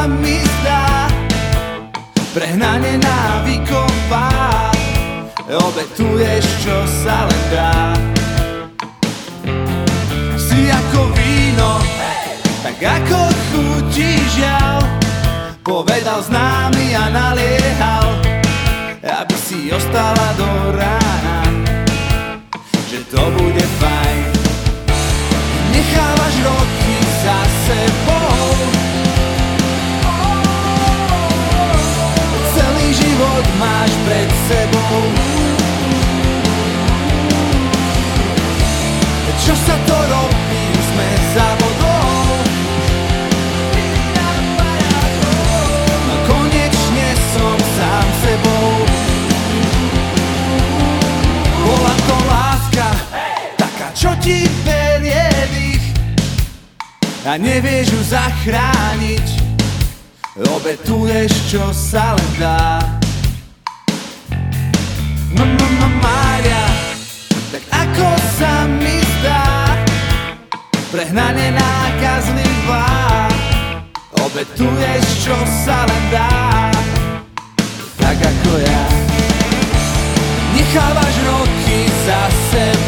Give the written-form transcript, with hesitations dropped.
mi zdá, prehnane návyková. Obetuješ, čo sa len dá. Si ako víno, tak ako chutí žiaľ. Povedal známy a naliehal, aby si ostala do rána, že to bude fajn. Nechávaš roky za sebou, celý život máš pred sebou. Čo sa to robí, sme za vodou. No konečne som sám sebou. Bola to láska, taká, čo ti berie dých a nevieš ju zachrániť. Obetuješ, čo sa len dá. Mária, tak ako sa mi zdá, prehnane nákazlivá. Obetuješ, čo sa len dá, tak ako ja. Nechávaš roky za sebou,